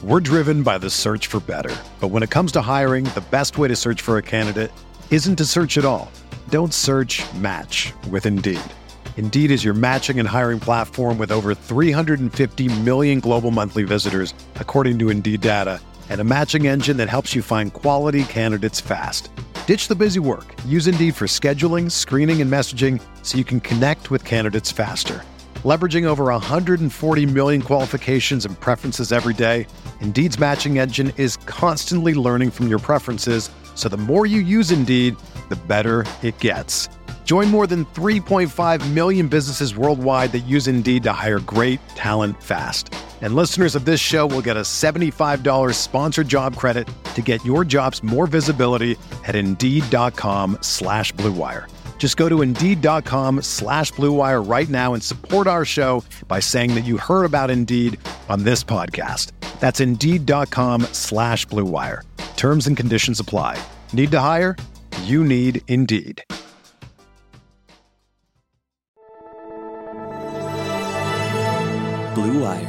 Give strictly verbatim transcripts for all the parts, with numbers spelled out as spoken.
We're driven by the search for better. But when it comes to hiring, the best way to search for a candidate isn't to search at all. Don't search, match with Indeed. Indeed is your matching and hiring platform with over three hundred fifty million global monthly visitors, according to Indeed data, and a matching engine that helps you find quality candidates fast. Ditch the busy work. Use Indeed for scheduling, screening, and messaging so you can connect with candidates faster. Leveraging over one hundred forty million qualifications and preferences every day, Indeed's matching engine is constantly learning from your preferences, so the more you use Indeed, the better it gets. Join more than three point five million businesses worldwide that use Indeed to hire great talent fast. And listeners of this show will get a seventy-five dollars sponsored job credit to get your jobs more visibility at Indeed.com slash Blue Wire. Just go to Indeed.com slash Blue Wire right now and support our show by saying that you heard about Indeed on this podcast. That's Indeed.com slash Blue Wire. Terms and conditions apply. Need to hire? You need Indeed. Blue Wire.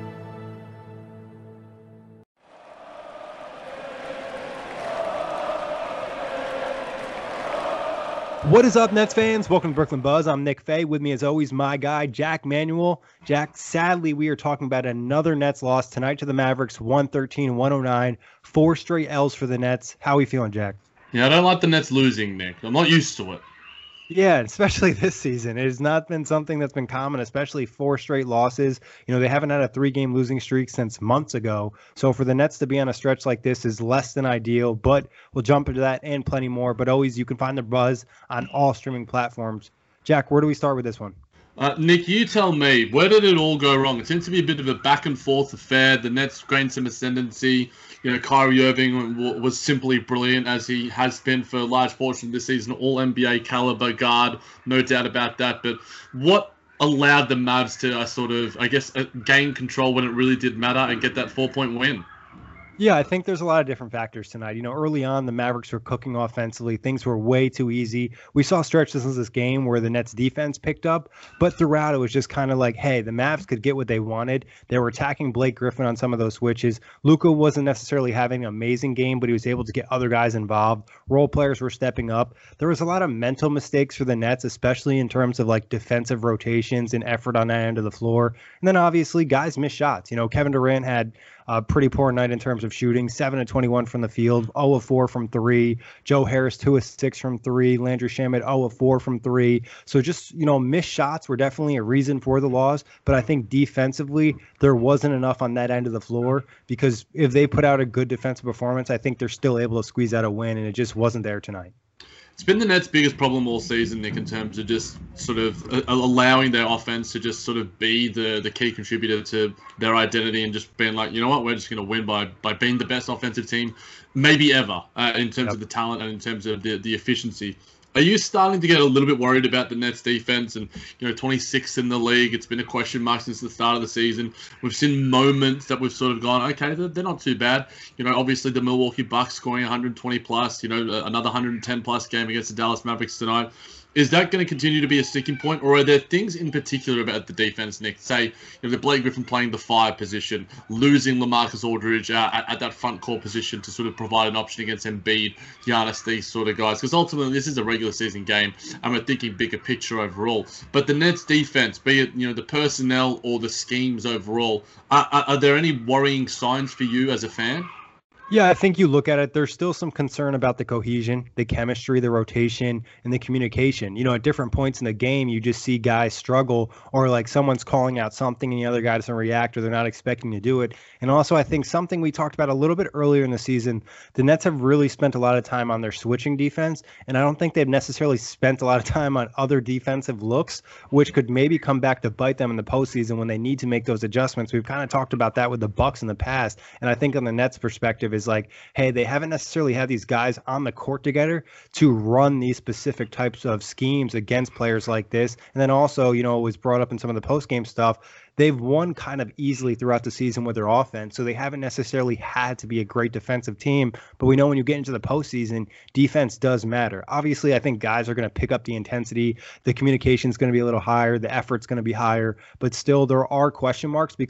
What is up, Nets fans? Welcome to Brooklyn Buzz. I'm Nick Fay. With me, as always, my guy, Jack Manuel. Jack, sadly, we are talking about another Nets loss tonight to the Mavericks, one thirteen one oh nine. Four straight L's for the Nets. How are we feeling, Jack? Yeah, I don't like the Nets losing, Nick. I'm not used to it. Yeah, especially this season. It has not been something that's been common, especially four straight losses. You know, they haven't had a three-game losing streak since months ago. So for the Nets to be on a stretch like this is less than ideal, but we'll jump into that and plenty more. But always, you can find the Buzz on all streaming platforms. Jack, where do we start with this one? Uh, Nick, you tell me, where did it all go wrong? It seems to be a bit of a back-and-forth affair. The Nets gained some ascendancy. You know, Kyrie Irving was simply brilliant, as he has been for a large portion of this season. All N B A caliber guard, no doubt about that. But what allowed the Mavs to uh, sort of, I guess, uh, gain control when it really did matter and get that four-point win? Yeah, I think there's a lot of different factors tonight. You know, early on, the Mavericks were cooking offensively. Things were way too easy. We saw stretches of this game where the Nets defense picked up, but throughout it was just kind of like, hey, the Mavs could get what they wanted. They were attacking Blake Griffin on some of those switches. Luka wasn't necessarily having an amazing game, but he was able to get other guys involved. Role players were stepping up. There was a lot of mental mistakes for the Nets, especially in terms of like defensive rotations and effort on that end of the floor. And then obviously guys missed shots. You know, Kevin Durant had a pretty poor night in terms of shooting, seven of twenty-one from the field, zero of four from three. Joe Harris, two of six from three. Landry Shamet, zero of four from three. So just, you know, missed shots were definitely a reason for the loss. But I think defensively, there wasn't enough on that end of the floor, because if they put out a good defensive performance, I think they're still able to squeeze out a win, and it just wasn't there tonight. It's been the Nets' biggest problem all season, Nick, in terms of just sort of allowing their offense to just sort of be the, the key contributor to their identity, and just being like, you know what, we're just going to win by, by being the best offensive team maybe ever uh, in terms yep. of the talent and in terms of the, the efficiency. Are you starting to get a little bit worried about the Nets defense? And, you know, twenty-sixth in the league, it's been a question mark since the start of the season. We've seen moments that we've sort of gone, okay, they're, they're not too bad. You know, obviously the Milwaukee Bucks scoring one hundred twenty plus, you know, another one hundred ten plus game against the Dallas Mavericks tonight. Is that going to continue to be a sticking point, or are there things in particular about the defense, Nick? Say, you know, the Blake Griffin playing the five position, losing LaMarcus Aldridge uh, at, at that front court position to sort of provide an option against Embiid, Giannis, these sort of guys. Because ultimately, this is a regular season game, and we're thinking bigger picture overall. But the Nets defense, be it, you know, the personnel or the schemes overall, are, are, are there any worrying signs for you as a fan? Yeah, I think you look at it, there's still some concern about the cohesion, the chemistry, the rotation, and the communication. You know, at different points in the game, you just see guys struggle, or like someone's calling out something and the other guy doesn't react, or they're not expecting to do it. And also, I think something we talked about a little bit earlier in the season, the Nets have really spent a lot of time on their switching defense, and I don't think they've necessarily spent a lot of time on other defensive looks, which could maybe come back to bite them in the postseason when they need to make those adjustments. We've kind of talked about that with the Bucks in the past, and I think on the Nets' perspective is like, hey, they haven't necessarily had these guys on the court together to run these specific types of schemes against players like this. And then also, you know, it was brought up in some of the post-game stuff, they've won kind of easily throughout the season with their offense, so they haven't necessarily had to be a great defensive team. But we know when you get into the postseason, defense does matter. Obviously, I think guys are going to pick up the intensity. The communication is going to be a little higher. The effort's going to be higher. But still, there are question marks because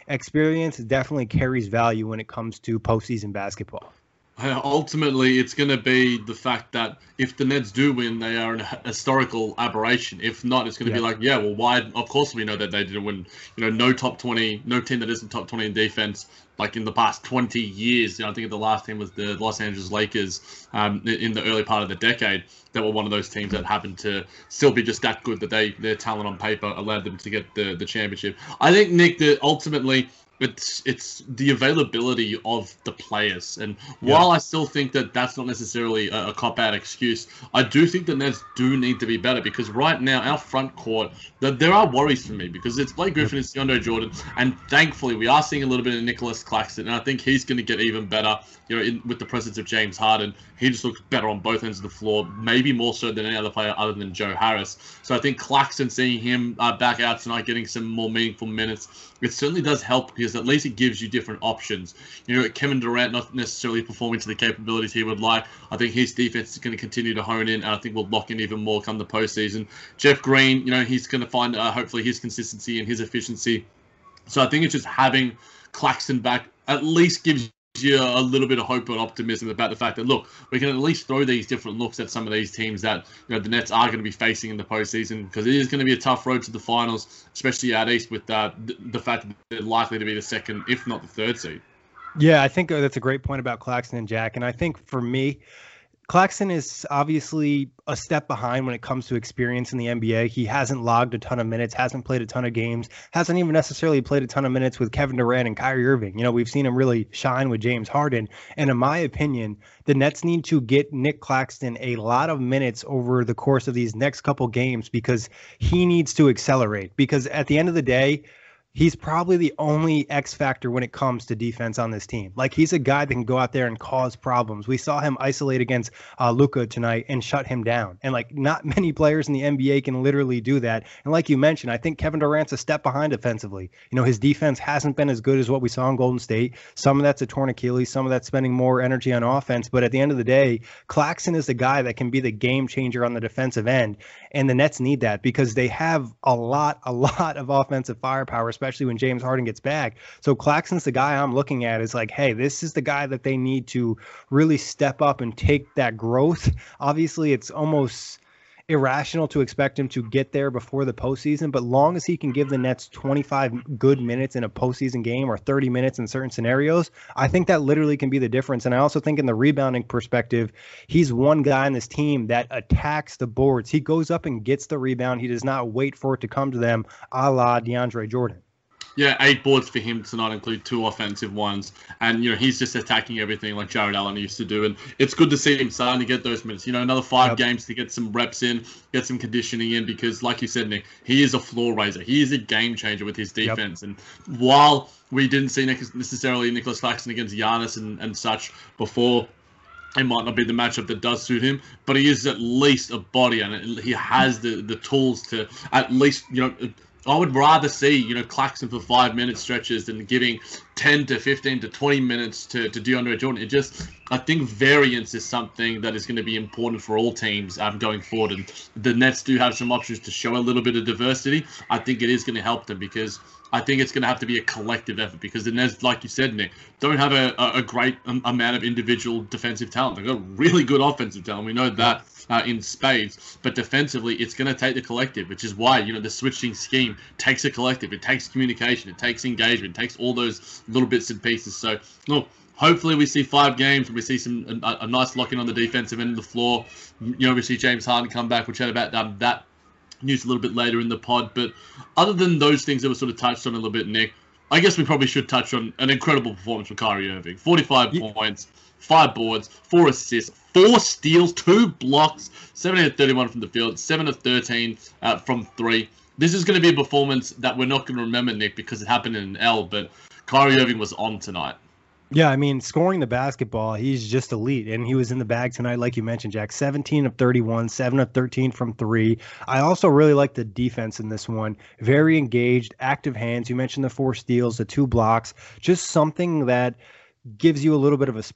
experience definitely carries value when it comes to postseason basketball. Uh, ultimately, it's going to be the fact that if the Nets do win, they are an historical aberration. If not, it's going to Yeah. be like, yeah, well, why? Of course, we know that they didn't win. You know, no top twenty, no team that isn't top twenty in defense, like in the past twenty years. You know, I think the last team was the Los Angeles Lakers um, in the early part of the decade. That were one of those teams that happened to still be just that good that they their talent on paper allowed them to get the the championship. I think, Nick, that ultimately. It's it's the availability of the players, and while yeah. I still think that that's not necessarily a, a cop-out excuse, I do think the Nets do need to be better because right now our front court, the, there are worries for me because it's Blake Griffin, it's DeAndre Jordan, and thankfully we are seeing a little bit of Nicholas Claxton, and I think he's going to get even better. You know, in, with the presence of James Harden, he just looks better on both ends of the floor, maybe more so than any other player other than Joe Harris. So I think Claxton, seeing him uh, back out tonight, getting some more meaningful minutes, it certainly does help because at least it gives you different options. You know, Kevin Durant not necessarily performing to the capabilities he would like. I think his defense is going to continue to hone in, and I think we'll lock in even more come the postseason. Jeff Green, you know, he's going to find uh, hopefully his consistency and his efficiency. So I think it's just having Claxton back at least gives you a little bit of hope and optimism about the fact that, look, we can at least throw these different looks at some of these teams that, you know, the Nets are going to be facing in the postseason because it is going to be a tough road to the finals, especially out east with uh, the fact that they're likely to be the second, if not the third seed. Yeah, I think that's a great point about Claxton and Jack. And I think for me, Claxton is obviously a step behind when it comes to experience in the N B A. He hasn't logged a ton of minutes, hasn't played a ton of games, hasn't even necessarily played a ton of minutes with Kevin Durant and Kyrie Irving. You know, we've seen him really shine with James Harden. And in my opinion, the Nets need to get Nick Claxton a lot of minutes over the course of these next couple games because he needs to accelerate. Because at the end of the day, he's probably the only X factor when it comes to defense on this team. Like, he's a guy that can go out there and cause problems. We saw him isolate against uh, Luka tonight and shut him down. And, like, not many players in the N B A can literally do that. And like you mentioned, I think Kevin Durant's a step behind defensively. You know, his defense hasn't been as good as what we saw in Golden State. Some of that's a torn Achilles. Some of that's spending more energy on offense. But at the end of the day, Claxton is the guy that can be the game changer on the defensive end. And the Nets need that because they have a lot, a lot of offensive firepower, especially when James Harden gets back. So Claxton's the guy I'm looking at is like, hey, this is the guy that they need to really step up and take that growth. Obviously, it's almost irrational to expect him to get there before the postseason, but long as he can give the Nets twenty-five good minutes in a postseason game or thirty minutes in certain scenarios, I think that literally can be the difference. And I also think in the rebounding perspective, he's one guy on this team that attacks the boards. He goes up and gets the rebound. He does not wait for it to come to them, a la DeAndre Jordan. Yeah, eight boards for him tonight include two offensive ones. And, you know, he's just attacking everything like Jared Allen used to do. And it's good to see him starting to get those minutes. You know, another five yep. games to get some reps in, get some conditioning in, because like you said, Nick, he is a floor raiser. He is a game changer with his defense. Yep. And while we didn't see necessarily Nicholas Claxton against Giannis and, and such before, it might not be the matchup that does suit him, but he is at least a body and he has the, the tools to at least, you know, I would rather see, you know, Claxton for five minute stretches than giving ten to fifteen to twenty minutes to, to DeAndre Jordan. It just, I think variance is something that is going to be important for all teams um, going forward. And the Nets do have some options to show a little bit of diversity. I think it is going to help them because I think it's going to have to be a collective effort because the Nets, like you said, Nick, don't have a, a great amount of individual defensive talent. They've got really good offensive talent. We know that uh, in spades. But defensively, it's going to take the collective, which is why, you know, the switching scheme takes a collective. It takes communication. It takes engagement. It takes all those little bits and pieces. So, look, hopefully we see five games and we see some a, a nice lock-in on the defensive end of the floor. You know, we see James Harden come back. We'll chat about um, that news a little bit later in the pod. But other than those things that were sort of touched on a little bit, Nick, I guess we probably should touch on an incredible performance from Kyrie Irving. forty-five yeah. points, five boards, four assists, four steals, two blocks, seventeen of thirty-one from the field, seven of thirteen uh, from three. This is going to be a performance that we're not going to remember, Nick, because it happened in an L, but Kyrie Irving was on tonight. Yeah, I mean, scoring the basketball, he's just elite, and he was in the bag tonight, like you mentioned, Jack. seventeen of thirty-one, seven of thirteen from three. I also really like the defense in this one. Very engaged, active hands. You mentioned the four steals, the two blocks, just something that gives you a little bit of a spark.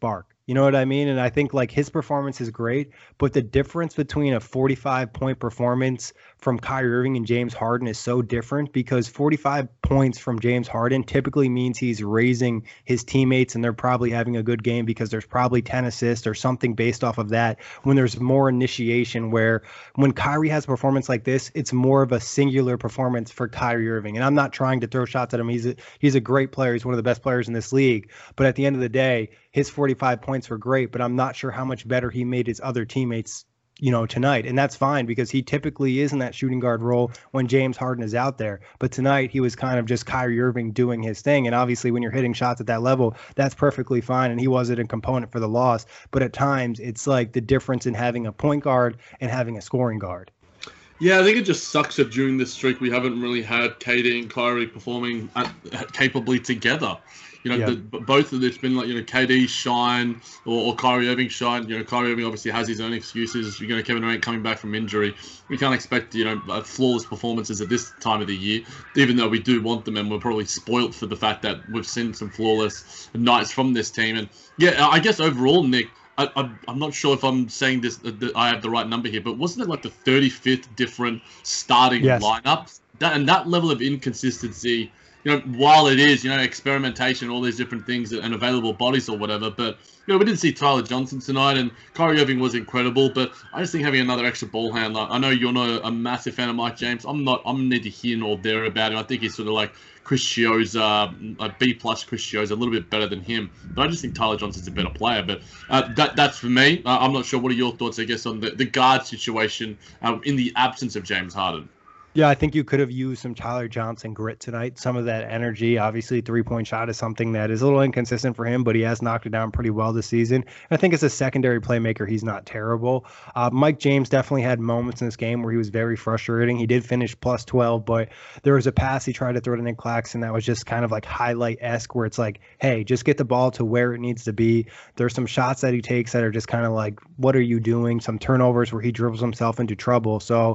You know what I mean? And I think like his performance is great, but the difference between a forty-five point performance from Kyrie Irving and James Harden is so different, because forty-five points from James Harden typically means he's raising his teammates and they're probably having a good game because there's probably ten assists or something based off of that, when there's more initiation, where when Kyrie has a performance like this, it's more of a singular performance for Kyrie Irving. And I'm not trying to throw shots at him. He's a, he's a great player. He's one of the best players in this league. But at the end of the day, his forty-five points were great, but I'm not sure how much better he made his other teammates, you know, tonight. And that's fine, because he typically is in that shooting guard role when James Harden is out there. But tonight he was kind of just Kyrie Irving doing his thing. And obviously when you're hitting shots at that level, that's perfectly fine. And he wasn't a component for the loss. But at times it's like the difference in having a point guard and having a scoring guard. Yeah, I think it just sucks that during this streak we haven't really had K D and Kyrie performing at, capably together. You know, Yeah. the, both of it's been like, you know, K D shine or, or Kyrie Irving shine. You know, Kyrie Irving obviously has his own excuses. You know, Kevin Durant coming back from injury. We can't expect, you know, uh, flawless performances at this time of the year, even though we do want them, and we're probably spoilt for the fact that we've seen some flawless nights from this team. And yeah, I guess overall, Nick, I, I, I'm not sure if I'm saying this, uh, that I have the right number here, but wasn't it like the thirty-fifth different starting Yes. lineup? That, and that level of inconsistency, you know, while it is, you know, experimentation, all these different things and available bodies or whatever, but, you know, we didn't see Tyler Johnson tonight, and Kyrie Irving was incredible, but I just think having another extra ball handler, I know you're not a, a massive fan of Mike James. I'm not, I'm neither here nor there about him. I think he's sort of like Chris Chioza, a B-plus Chris Chioza, a little bit better than him, but I just think Tyler Johnson's a better player, but uh, that that's for me. Uh, I'm not sure. What are your thoughts, I guess, on the, the guard situation uh, in the absence of James Harden? Yeah, I think you could have used some Tyler Johnson grit tonight, some of that energy. Obviously, three-point shot is something that is a little inconsistent for him, but he has knocked it down pretty well this season. I think as a secondary playmaker, he's not terrible. Uh, Mike James definitely had moments in this game where he was very frustrating. He did finish plus twelve, but there was a pass he tried to throw to Nick Claxton that was just kind of like highlight-esque, where it's like, hey, just get the ball to where it needs to be. There's some shots that he takes that are just kind of like, what are you doing? Some turnovers where he dribbles himself into trouble. So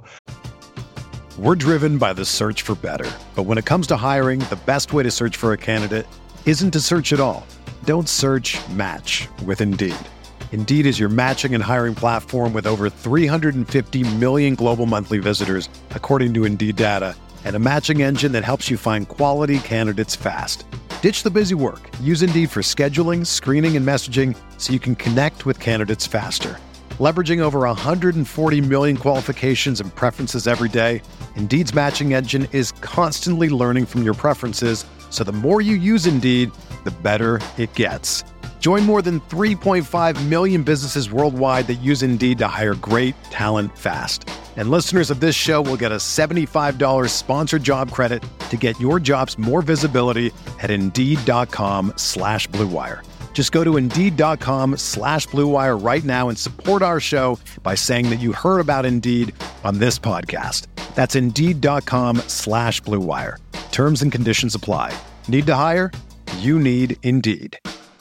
We're driven by the search for better. But when it comes to hiring, the best way to search for a candidate isn't to search at all. Don't search, match with Indeed. Indeed is your matching and hiring platform with over three hundred fifty million global monthly visitors, according to Indeed data, and a matching engine that helps you find quality candidates fast. Ditch the busy work. Use Indeed for scheduling, screening, and messaging so you can connect with candidates faster. Leveraging over one hundred forty million qualifications and preferences every day, Indeed's matching engine is constantly learning from your preferences, so the more you use Indeed, the better it gets. Join more than three point five million businesses worldwide that use Indeed to hire great talent fast. And listeners of this show will get a seventy-five dollars sponsored job credit to get your jobs more visibility at Indeed.com slash Blue Wire. Just go to Indeed.com slash Blue Wire right now and support our show by saying that you heard about Indeed on this podcast. That's Indeed.com slash Blue Wire. Terms and conditions apply. Need to hire? You need Indeed.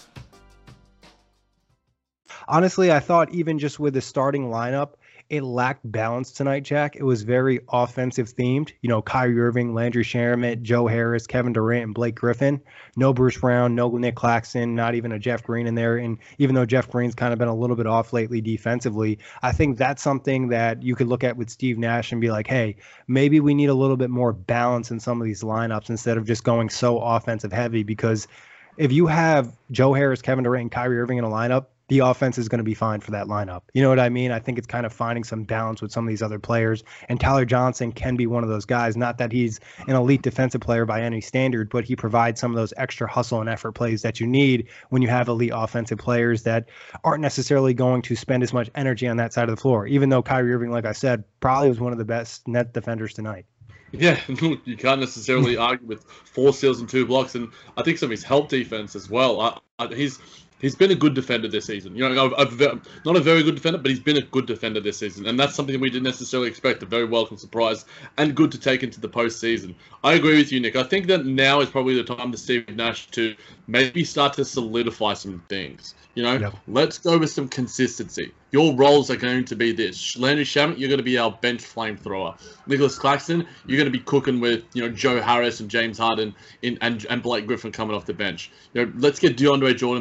honestly, I thought even just with the starting lineup, it lacked balance tonight, Jack. It was very offensive themed. You know, Kyrie Irving, Landry Shamet, Joe Harris, Kevin Durant, and Blake Griffin. No Bruce Brown, no Nick Claxton, not even a Jeff Green in there. And even though Jeff Green's kind of been a little bit off lately defensively, I think that's something that you could look at with Steve Nash and be like, hey, maybe we need a little bit more balance in some of these lineups instead of just going so offensive heavy. Because if you have Joe Harris, Kevin Durant, and Kyrie Irving in a lineup, the offense is going to be fine for that lineup. You know what I mean? I think it's kind of finding some balance with some of these other players. And Tyler Johnson can be one of those guys. Not that he's an elite defensive player by any standard, but he provides some of those extra hustle and effort plays that you need when you have elite offensive players that aren't necessarily going to spend as much energy on that side of the floor. Even though Kyrie Irving, like I said, probably was one of the best net defenders tonight. Yeah, you can't necessarily argue with four steals and two blocks, and I think some of his help defense as well. I, I, he's he's been a good defender this season. You know, I've, I've, not a very good defender, but he's been a good defender this season, and that's something we didn't necessarily expect. A very welcome surprise and good to take into the postseason. I agree with you, Nick. I think that now is probably the time to Steve Nash to maybe start to solidify some things. You know, yep. Let's go with some consistency. Your roles are going to be this. Landry Shamet, you're going to be our bench flamethrower. Nicholas Claxton, you're going to be cooking with, you know, Joe Harris and James Harden in, and, and Blake Griffin coming off the bench. You know, let's get DeAndre Jordan back that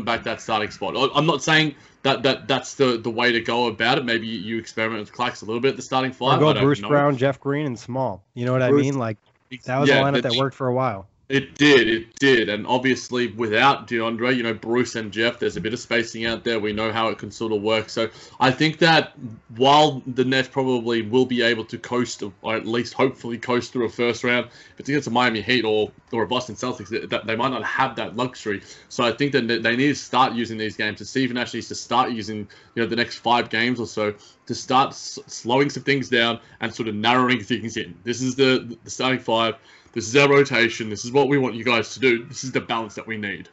starting spot. I'm not saying that, that that's the, the way to go about it. Maybe you experiment with Clax a little bit at the starting five. Or go Bruce Brown, Jeff Green, and Small. You know what Bruce, I mean? Like, that was yeah, a lineup that worked for a while. It did, it did. And obviously without DeAndre, you know, Bruce and Jeff, there's a bit of spacing out there. We know how it can sort of work. So I think that while the Nets probably will be able to coast, or at least hopefully coast through a first round, if it's against a Miami Heat or, or a Boston Celtics, that they might not have that luxury. So I think that they need to start using these games. And Steve Nash needs to start using, you know, the next five games or so to start s- slowing some things down and sort of narrowing things in. This is the, the starting five. This is our rotation. This is what we want you guys to do. This is the balance that we need.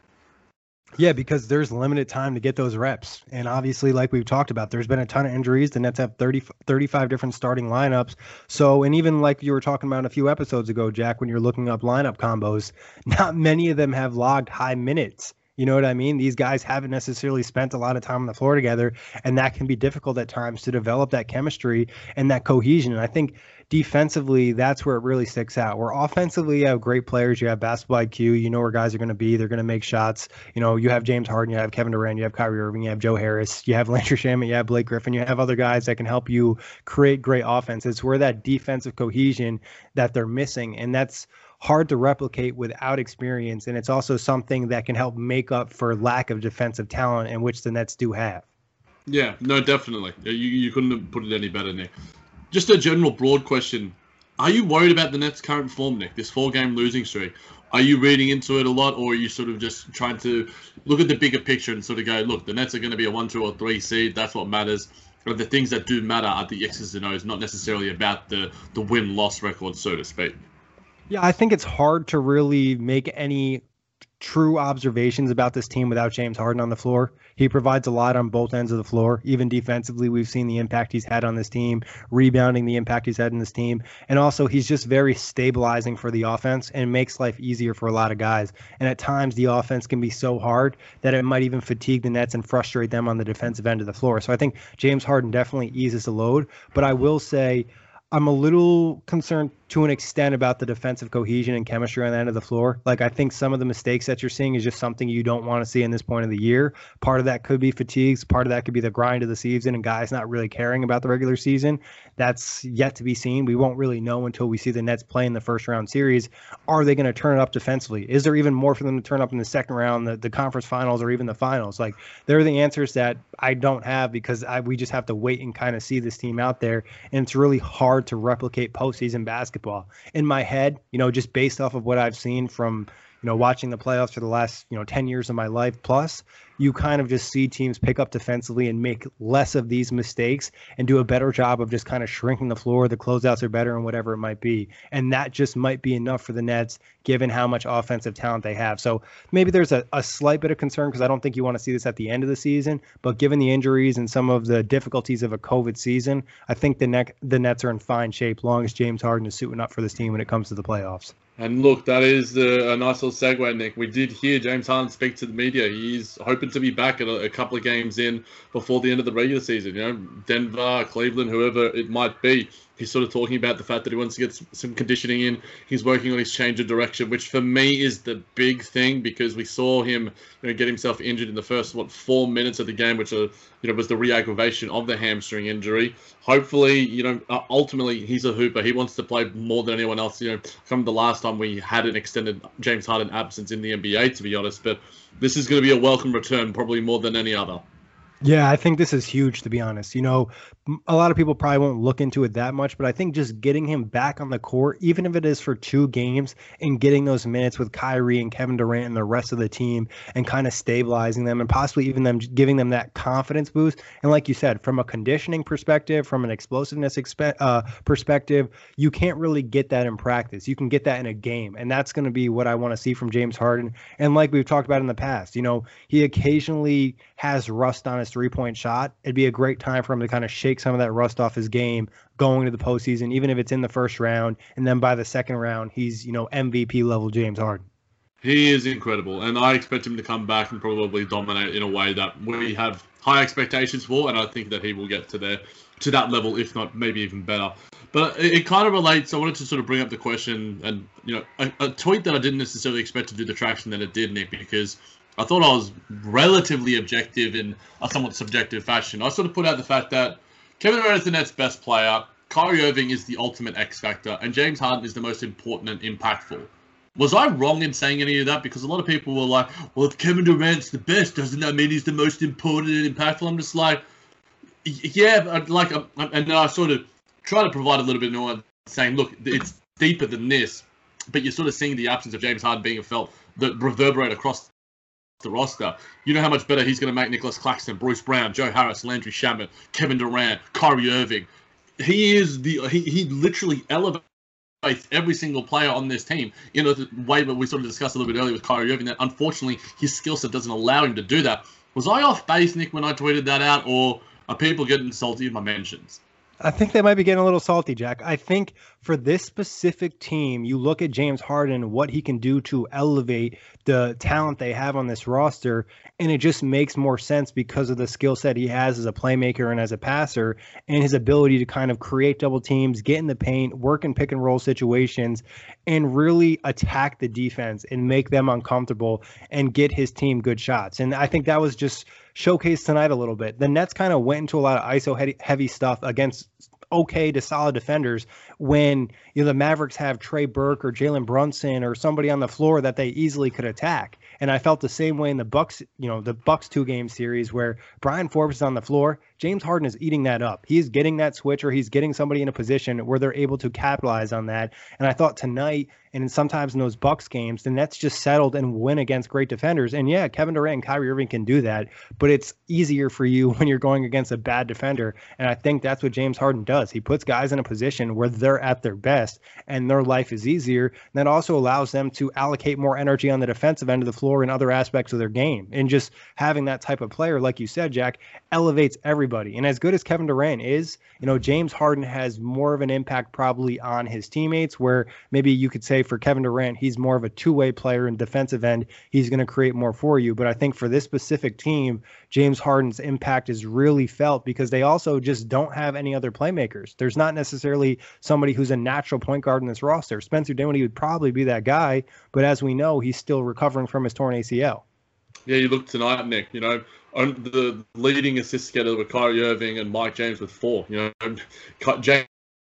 Yeah, because there's limited time to get those reps. And obviously, like we've talked about, there's been a ton of injuries. The Nets have thirty, thirty-five different starting lineups. So, and even like you were talking about a few episodes ago, Jack, when you're looking up lineup combos, not many of them have logged high minutes. You know what I mean? These guys haven't necessarily spent a lot of time on the floor together, and that can be difficult at times to develop that chemistry and that cohesion. And I think defensively, that's where it really sticks out. Where offensively, you have great players. You have basketball I Q. You know where guys are going to be. They're going to make shots. You know, you have James Harden. You have Kevin Durant. You have Kyrie Irving. You have Joe Harris. You have Landry Shamet. You have Blake Griffin. You have other guys that can help you create great offense. It's where that defensive cohesion that they're missing, and that's hard to replicate without experience. And it's also something that can help make up for lack of defensive talent, in which the Nets do have. Yeah, no, definitely. You, you couldn't have put it any better, Nick. Just a general broad question. Are you worried about the Nets' current form, Nick, this four-game losing streak? Are you reading into it a lot, or are you sort of just trying to look at the bigger picture and sort of go, look, the Nets are going to be a one, two, or three seed. That's what matters. But the things that do matter are the X's and O's, not necessarily about the, the win-loss record, so to speak. Yeah, I think it's hard to really make any true observations about this team without James Harden on the floor. He provides a lot on both ends of the floor. Even defensively, we've seen the impact he's had on this team, rebounding, the impact he's had in this team. And also, he's just very stabilizing for the offense and makes life easier for a lot of guys. And at times, the offense can be so hard that it might even fatigue the Nets and frustrate them on the defensive end of the floor. So I think James Harden definitely eases the load. But I will say, I'm a little concerned to an extent about the defensive cohesion and chemistry on the end of the floor. Like, I think some of the mistakes that you're seeing is just something you don't want to see in this point of the year. Part of that could be fatigues. Part of that could be the grind of the season and guys not really caring about the regular season. That's yet to be seen. We won't really know until we see the Nets play in the first round series. Are they going to turn it up defensively? Is there even more for them to turn up in the second round, the, the conference finals, or even the finals? Like, they're the answers that I don't have, because I, we just have to wait and kind of see this team out there. And it's really hard to replicate postseason basketball. In my head, you know, just based off of what I've seen from, you know, watching the playoffs for the last, you know, ten years of my life plus, you kind of just see teams pick up defensively and make less of these mistakes and do a better job of just kind of shrinking the floor. The closeouts are better and whatever it might be. And that just might be enough for the Nets, given how much offensive talent they have. So maybe there's a, a slight bit of concern, because I don't think you want to see this at the end of the season. But given the injuries and some of the difficulties of a COVID season, I think the, ne- the Nets are in fine shape, long as James Harden is suiting up for this team when it comes to the playoffs. And look, that is the, a nice little segue, Nick. We did hear James Harden speak to the media. He's hoping to be back at a, a couple of games in before the end of the regular season. You know, Denver, Cleveland, whoever it might be. He's sort of talking about the fact that he wants to get some conditioning in. He's working on his change of direction, which for me is the big thing, because we saw him, you know, get himself injured in the first, what, four minutes of the game, which, uh, you know, was the re-aggravation of the hamstring injury. Hopefully, you know, uh, ultimately he's a hooper. He wants to play more than anyone else. You know, from the last time we had an extended James Harden absence in the N B A, to be honest. But this is going to be a welcome return, probably more than any other. Yeah, I think this is huge, to be honest. You know, a lot of people probably won't look into it that much, but I think just getting him back on the court, even if it is for two games, and getting those minutes with Kyrie and Kevin Durant and the rest of the team, and kind of stabilizing them, and possibly even them giving them that confidence boost. And like you said, from a conditioning perspective, from an explosiveness expe- uh, perspective, you can't really get that in practice. You can get that in a game, and that's going to be what I want to see from James Harden. And like we've talked about in the past, you know, he occasionally has rust on his three-point shot. It'd be a great time for him to kind of shake some of that rust off his game going to the postseason, even if it's in the first round. And then by the second round, he's, you know, M V P level James Harden. He is incredible, and I expect him to come back and probably dominate in a way that we have high expectations for, and I think that he will get to there, to that level, if not maybe even better. But it, it kind of relates. I wanted to sort of bring up the question, and, you know, a, a tweet that I didn't necessarily expect to do the traction that it did, Nick, because I thought I was relatively objective in a somewhat subjective fashion. I sort of put out the fact that Kevin Durant is the Nets' best player, Kyrie Irving is the ultimate X factor, and James Harden is the most important and impactful. Was I wrong in saying any of that? Because a lot of people were like, well, if Kevin Durant's the best, doesn't that mean he's the most important and impactful? I'm just like, yeah, like, and then I sort of try to provide a little bit more saying, look, it's deeper than this, but you're sort of seeing the absence of James Harden being felt that reverberate across the roster. You know how much better he's going to make Nicholas Claxton, Bruce Brown, Joe Harris, Landry Shamet, Kevin Durant, Kyrie Irving. He is the he, he literally elevates every single player on this team in a way that we sort of discussed a little bit earlier with Kyrie Irving, that unfortunately his skill set doesn't allow him to do that. Was I off base, Nick, when I tweeted that out, or are people getting salty in my mentions? I think they might be getting a little salty, Jack. I think for this specific team, you look at James Harden, what he can do to elevate the talent they have on this roster, and it just makes more sense because of the skill set he has as a playmaker and as a passer, and his ability to kind of create double teams, get in the paint, work in pick and roll situations, and really attack the defense and make them uncomfortable and get his team good shots. And I think that was just showcased tonight a little bit. The Nets kind of went into a lot of I S O heavy, heavy stuff against okay to solid defenders when, you know, the Mavericks have Trey Burke or Jalen Brunson or somebody on the floor that they easily could attack. And I felt the same way in the Bucks, you know, the Bucks two game series where Brian Forbes is on the floor. James Harden is eating that up. He's getting that switch, or he's getting somebody in a position where they're able to capitalize on that. And I thought tonight, and sometimes in those Bucks games, the Nets just settled and win against great defenders. And yeah, Kevin Durant and Kyrie Irving can do that, but it's easier for you when you're going against a bad defender. And I think that's what James Harden does. He puts guys in a position where they're at their best and their life is easier. And that also allows them to allocate more energy on the defensive end of the floor and other aspects of their game. And just having that type of player, like you said, Jack, elevates everybody. And as good as Kevin Durant is, you know, James Harden has more of an impact probably on his teammates, where maybe you could say for Kevin Durant, he's more of a two-way player in defensive end. He's going to create more for you. But I think for this specific team, James Harden's impact is really felt because they also just don't have any other playmakers. There's not necessarily somebody who's a natural point guard in this roster. Spencer Dinwiddie would probably be that guy, but as we know, he's still recovering from his torn A C L. Yeah, you look tonight, Nick, you know, the leading assist getter with Kyrie Irving and Mike James with four. You know, James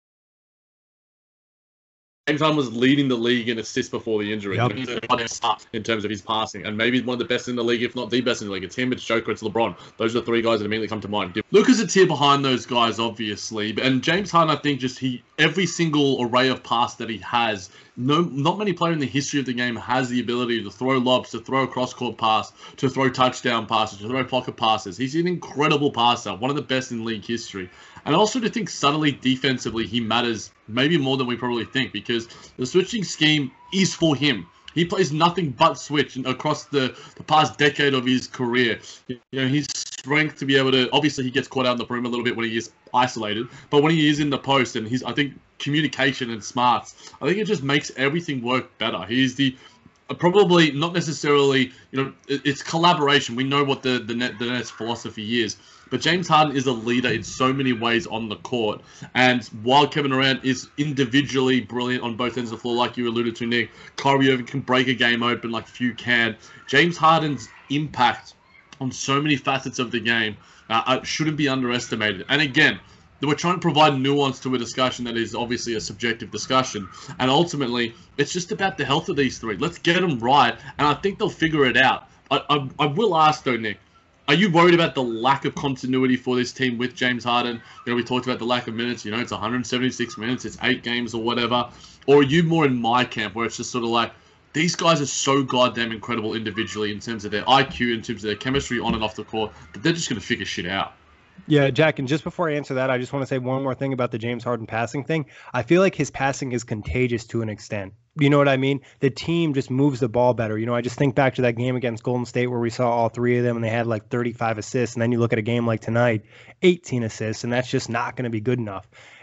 James Harden was leading the league in assists before the injury. Yep. You know, in terms of his passing, and maybe one of the best in the league, if not the best in the league. It's him, it's Joker, it's LeBron. Those are the three guys that immediately come to mind. Luka's a tier behind those guys, obviously, and James Harden, I think, just he every single array of pass that he has. No, not many players in the history of the game has the ability to throw lobs, to throw a cross-court pass, to throw touchdown passes, to throw pocket passes. He's an incredible passer, one of the best in league history. And I also do think subtly defensively he matters maybe more than we probably think, because the switching scheme is for him. He plays nothing but switch across the, the past decade of his career. You know, his strength to be able to, obviously he gets caught out in the perimeter a little bit when he is isolated, but when he is in the post and his, I think, communication and smarts, I think it just makes everything work better. He's the, probably not necessarily, you know, it's collaboration. We know what the, the, net, the Nets philosophy is. But James Harden is a leader in so many ways on the court. And while Kevin Durant is individually brilliant on both ends of the floor, like you alluded to, Nick, Kyrie Irving can break a game open like few can. James Harden's impact on so many facets of the game uh, shouldn't be underestimated. And again, we're trying to provide nuance to a discussion that is obviously a subjective discussion. And ultimately, it's just about the health of these three. Let's get them right, and I think they'll figure it out. I, I, I will ask, though, Nick, are you worried about the lack of continuity for this team with James Harden? You know, we talked about the lack of minutes. You know, it's one hundred seventy-six minutes. It's eight games or whatever. Or are you more in my camp where it's just sort of like, these guys are so goddamn incredible individually in terms of their I Q, in terms of their chemistry on and off the court, that they're just going to figure shit out? Yeah, Jack, and just before I answer that, I just want to say one more thing about the James Harden passing thing. I feel like his passing is contagious to an extent. You know what I mean? The team just moves the ball better. You know, I just think back to that game against Golden State where we saw all three of them and they had like thirty-five assists. And then you look at a game like tonight, eighteen assists, and that's just not going to be good enough.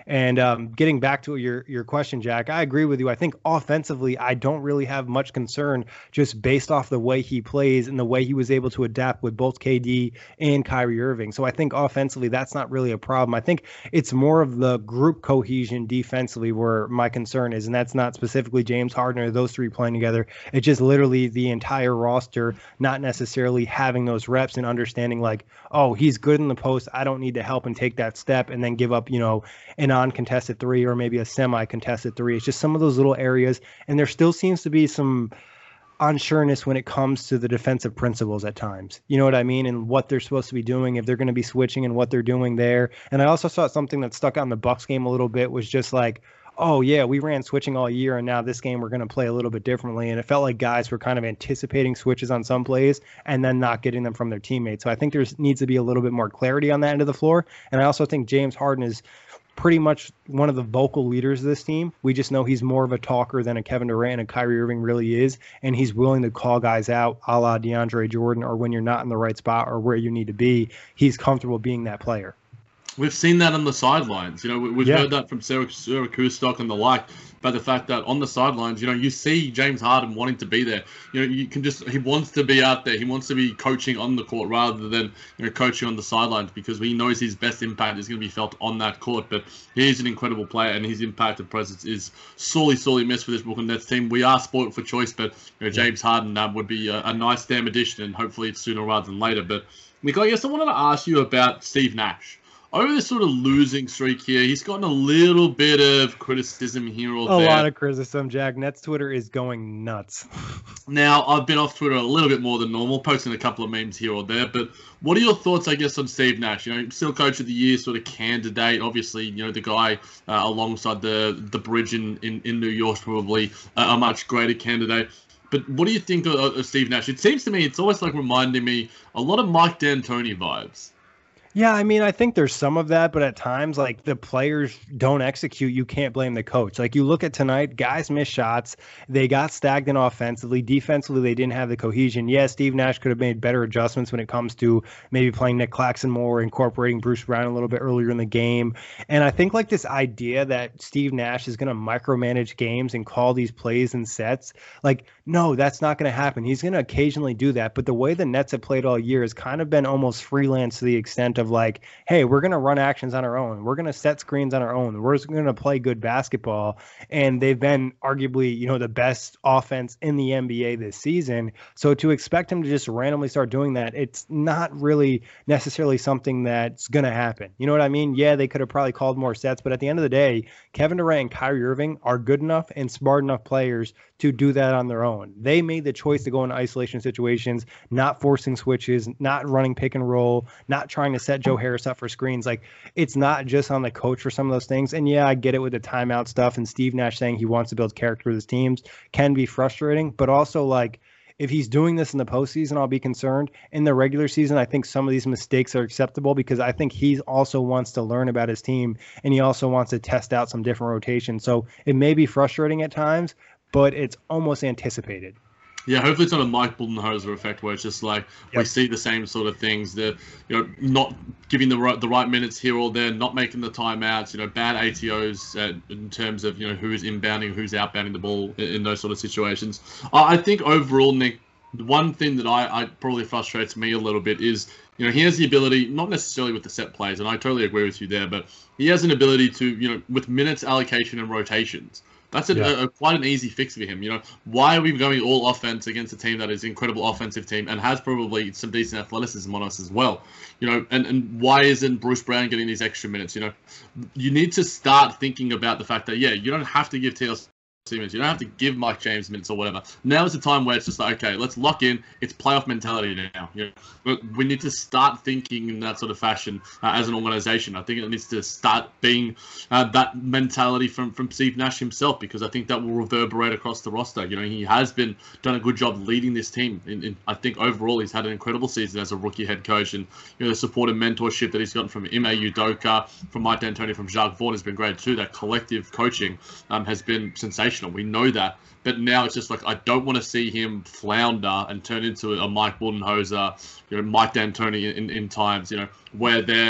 And um, getting back to your your question, Jack, I agree with you. I think offensively, I don't really have much concern just based off the way he plays and the way he was able to adapt with both K D and Kyrie Irving. So I think offensively, that's not really a problem. I think it's more of the group cohesion defensively where my concern is, and that's not specifically James Harden or those three playing together. It's just literally the entire roster not necessarily having those reps and understanding like, oh, he's good in the post. I don't need to help and take that step and then give up, you know, an uncontested three or maybe a semi-contested three. It's just some of those little areas. And there still seems to be some unsureness when it comes to the defensive principles at times. You know what I mean? And what they're supposed to be doing, if they're going to be switching and what they're doing there. And I also saw something that stuck out in the Bucks game a little bit was just like, oh, yeah, we ran switching all year, and now this game we're going to play a little bit differently. And it felt like guys were kind of anticipating switches on some plays and then not getting them from their teammates. So I think there needs to be a little bit more clarity on that end of the floor. And I also think James Harden is pretty much one of the vocal leaders of this team. We just know he's more of a talker than a Kevin Durant and Kyrie Irving really is, and he's willing to call guys out a la DeAndre Jordan, or when you're not in the right spot or where you need to be, he's comfortable being that player. We've seen that on the sidelines. You know, we've yeah. heard that from Sarah, Sarah Kustok and the like, but the fact that on the sidelines, you know, you see James Harden wanting to be there. You know, you can just, he wants to be out there. He wants to be coaching on the court rather than, you know, coaching on the sidelines, because he knows his best impact is going to be felt on that court. But he is an incredible player, and his impact and presence is sorely, sorely missed for this Brooklyn Nets team. We are spoiled for choice, but, you know, James Harden uh, would be a, a nice damn addition, and hopefully it's sooner rather than later. But, Nick, I guess I wanted to ask you about Steve Nash. Over this sort of losing streak here, he's gotten a little bit of criticism here or a there. A lot of criticism, Jack. Nets Twitter is going nuts. Now, I've been off Twitter a little bit more than normal, posting a couple of memes here or there, but what are your thoughts, I guess, on Steve Nash? You know, still Coach of the Year sort of candidate. Obviously, you know, the guy uh, alongside the the bridge in, in, in New York, probably a, a much greater candidate. But what do you think of, of Steve Nash? It seems to me it's always like reminding me a lot of Mike D'Antoni vibes. Yeah, I mean, I think there's some of that, but at times, like, the players don't execute. You can't blame the coach. Like, you look at tonight, guys missed shots. They got stagnant offensively. Defensively, they didn't have the cohesion. Yeah, Steve Nash could have made better adjustments when it comes to maybe playing Nick Claxton more, incorporating Bruce Brown a little bit earlier in the game. And I think, like, this idea that Steve Nash is going to micromanage games and call these plays and sets, like, no, that's not going to happen. He's going to occasionally do that. But the way the Nets have played all year has kind of been almost freelance to the extent of, like, hey, we're going to run actions on our own. We're going to set screens on our own. We're just going to play good basketball. And they've been arguably, you know, the best offense in the N B A this season. So to expect him to just randomly start doing that, it's not really necessarily something that's going to happen. You know what I mean? Yeah, they could have probably called more sets, but at the end of the day, Kevin Durant and Kyrie Irving are good enough and smart enough players to do that on their own. They made the choice to go into isolation situations, not forcing switches, not running pick and roll, not trying to set Joe Harris up for screens. Like, it's not just on the coach for some of those things. And yeah, I get it with the timeout stuff, and Steve Nash saying he wants to build character with his teams can be frustrating, but also, like, if he's doing this in the postseason, I'll be concerned. In the regular season, I think some of these mistakes are acceptable because I think he also wants to learn about his team, and he also wants to test out some different rotations. So it may be frustrating at times, but it's almost anticipated. Yeah, hopefully it's not a Mike Budenholzer effect where it's just like yep. we see the same sort of things. That, you know, not giving the right, the right minutes here or there, not making the timeouts, you know, bad A T Os uh, in terms of, you know, who is inbounding, who's outbounding the ball in, in those sort of situations. Uh, I think overall, Nick, one thing that I, I probably frustrates me a little bit is, you know, he has the ability, not necessarily with the set plays, and I totally agree with you there, but he has an ability to, you know, with minutes allocation and rotations. That's a, yeah. a, a, quite an easy fix for him. You know, why are we going all offense against a team that is an incredible offensive team and has probably some decent athleticism on us as well? You know, and, and why isn't Bruce Brown getting these extra minutes? You know, you need to start thinking about the fact that, yeah, you don't have to give T L C minutes. You don't have to give Mike James minutes or whatever. Now is the time where it's just like, okay, let's lock in. It's playoff mentality now. You know, we need to start thinking in that sort of fashion uh, as an organization. I think it needs to start being uh, that mentality from, from Steve Nash himself, because I think that will reverberate across the roster. You know, he has been done a good job leading this team. In, in, I think overall he's had an incredible season as a rookie head coach, and, you know, the support and mentorship that he's gotten from Ime Udoka, from Mike D'Antoni, from Jacques Vaughn has been great too. That collective coaching um, has been sensational. We know that, but now it's just like I don't want to see him flounder and turn into a Mike Budenholzer, you know, Mike D'Antoni in, in times, you know, where they're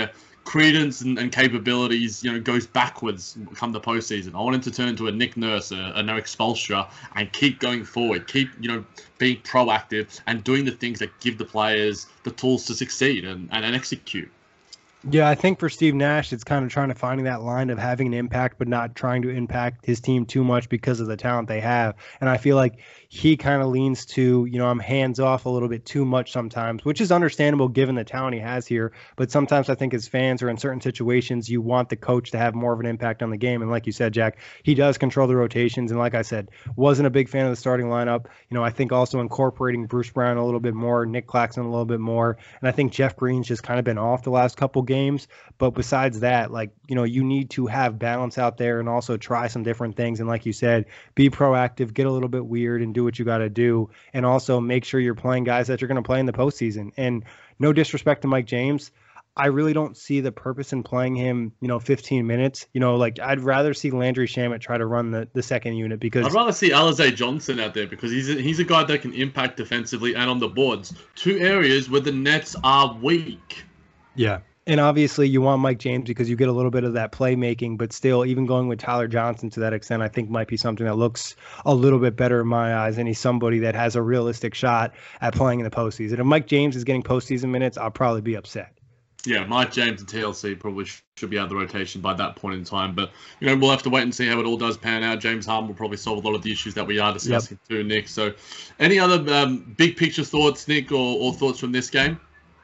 credence and, and capabilities, you know, goes backwards come the postseason. I want him to turn into a Nick Nurse, a, a Eric Spoelstra, and keep going forward, keep, you know, being proactive and doing the things that give the players the tools to succeed and, and, and execute. Yeah, I think for Steve Nash, it's kind of trying to finding that line of having an impact, but not trying to impact his team too much because of the talent they have. And I feel like he kind of leans to, you know, I'm hands off a little bit too much sometimes, which is understandable given the talent he has here. But sometimes I think as fans or in certain situations, you want the coach to have more of an impact on the game. And like you said, Jack, he does control the rotations. And like I said, wasn't a big fan of the starting lineup. You know, I think also incorporating Bruce Brown a little bit more, Nick Claxton a little bit more. And I think Jeff Green's just kind of been off the last couple games. But besides that, like, you know, you need to have balance out there and also try some different things. And like you said, be proactive, get a little bit weird and do what you got to do. And also make sure you're playing guys that you're going to play in the postseason. And no disrespect to Mike James, I really don't see the purpose in playing him, you know, fifteen minutes. You know, like I'd rather see Landry Shamet try to run the, the second unit because I'd rather see Alize Johnson out there because he's a, he's a guy that can impact defensively and on the boards. Two areas where the Nets are weak. Yeah. And obviously you want Mike James because you get a little bit of that playmaking, but still even going with Tyler Johnson to that extent, I think might be something that looks a little bit better in my eyes. And he's somebody that has a realistic shot at playing in the postseason. If Mike James is getting postseason minutes, I'll probably be upset. Yeah, Mike James and T L C probably should be out of the rotation by that point in time. But, you know, we'll have to wait and see how it all does pan out. James Harden will probably solve a lot of the issues that we are discussing yep. too, Nick. So any other um, big picture thoughts, Nick, or, or thoughts from this game?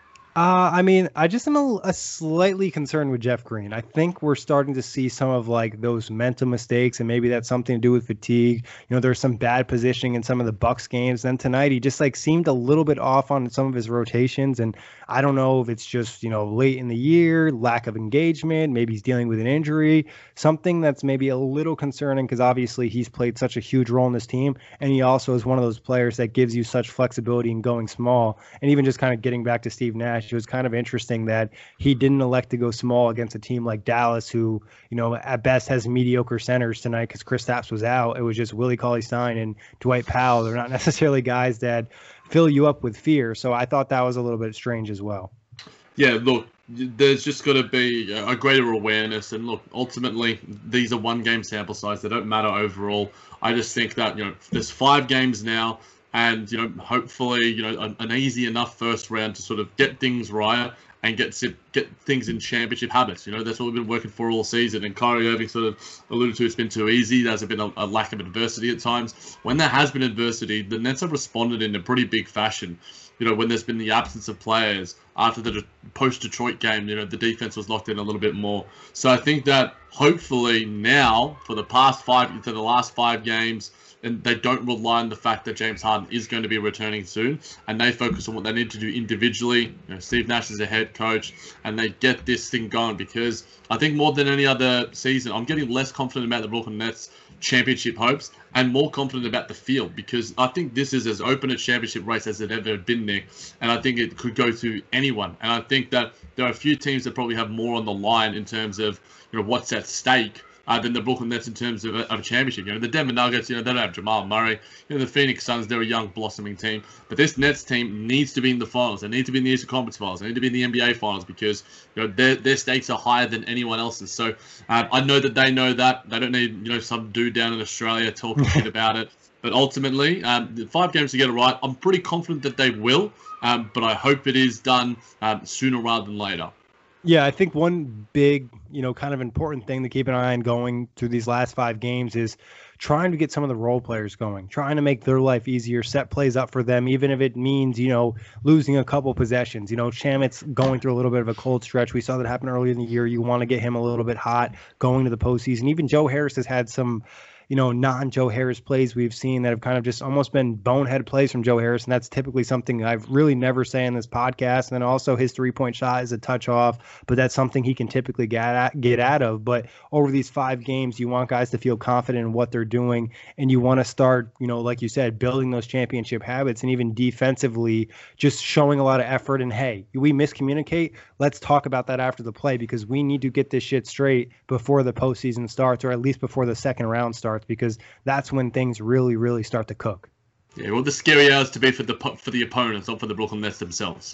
Uh, I mean, I just am a, a slightly concerned with Jeff Green. I think we're starting to see some of like those mental mistakes, and maybe that's something to do with fatigue. You know, there's some bad positioning in some of the Bucks games. Then tonight, he just like seemed a little bit off on some of his rotations, and I don't know if it's just, you know, late in the year, lack of engagement. Maybe he's dealing with an injury, something that's maybe a little concerning because obviously he's played such a huge role in this team, and he also is one of those players that gives you such flexibility in going small. And even just kind of getting back to Steve Nash, it was kind of interesting that he didn't elect to go small against a team like Dallas, who, you know, at best has mediocre centers tonight because Kristaps was out. It was just Willie Cauley-Stein and Dwight Powell. They're not necessarily guys that fill you up with fear. So I thought that was a little bit strange as well. Yeah, look, there's just got to be a greater awareness. And look, ultimately, these are one-game sample size. They don't matter overall. I just think that, you know, there's five games now. And, you know, hopefully, you know, an, an easy enough first round to sort of get things right and get get things in championship habits. You know, that's what we've been working for all season. And Kyrie Irving sort of alluded to it's been too easy. There's been a, a lack of adversity at times. When there has been adversity, the Nets have responded in a pretty big fashion. You know, when there's been the absence of players after the post-Detroit game, you know, the defense was locked in a little bit more. So I think that hopefully now, for the past five, for the last five games, and they don't rely on the fact that James Harden is going to be returning soon, and they focus on what they need to do individually. You know, Steve Nash is a head coach, and they get this thing going because I think more than any other season, I'm getting less confident about the Brooklyn Nets championship hopes and more confident about the field because I think this is as open a championship race as it ever been, Nick, and I think it could go to anyone. And I think that there are a few teams that probably have more on the line in terms of, you know, what's at stake. Uh, than the Brooklyn Nets in terms of a, of a championship. You know, the Denver Nuggets, you know, they don't have Jamal Murray. You know, the Phoenix Suns, they're a young, blossoming team. But this Nets team needs to be in the finals. They need to be in the Eastern Conference Finals. They need to be in the N B A Finals because, you know, their their stakes are higher than anyone else's. So uh, I know that they know that. They don't need, you know, some dude down in Australia talking shit about it. But ultimately, um, the five games to get it right, I'm pretty confident that they will. Um, but I hope it is done um, sooner rather than later. Yeah, I think one big, you know, kind of important thing to keep an eye on going through these last five games is trying to get some of the role players going, trying to make their life easier, set plays up for them, even if it means, you know, losing a couple possessions. You know, Shamet's going through a little bit of a cold stretch. We saw that happen earlier in the year. You want to get him a little bit hot going to the postseason. Even Joe Harris has had some, you know, non-Joe Harris plays we've seen that have kind of just almost been bonehead plays from Joe Harris, and that's typically something I've really never say in this podcast. And then also his three-point shot is a touch off, but that's something he can typically get at, get out of. But over these five games, you want guys to feel confident in what they're doing, and you want to start, you know, like you said, building those championship habits, and even defensively, just showing a lot of effort. And hey, we miscommunicate. Let's talk about that after the play because we need to get this shit straight before the postseason starts, or at least before the second round starts, because that's when things really, really start to cook. Yeah, well, the scary hours to be for the for the opponents, not for the Brooklyn Nets themselves.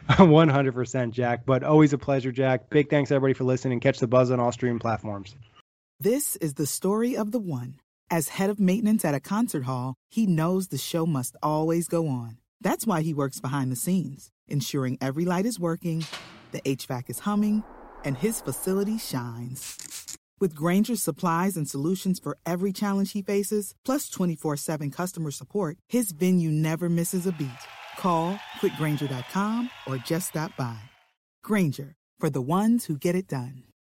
one hundred percent, Jack. But always a pleasure, Jack. Big thanks, everybody, for listening. Catch the Buzz on all streaming platforms. This is the story of the one. As head of maintenance at a concert hall, he knows the show must always go on. That's why he works behind the scenes, ensuring every light is working, the H V A C is humming, and his facility shines. With Grainger's supplies and solutions for every challenge he faces, plus twenty-four seven customer support, his venue never misses a beat. Call quick grainger dot com or just stop by. Grainger, for the ones who get it done.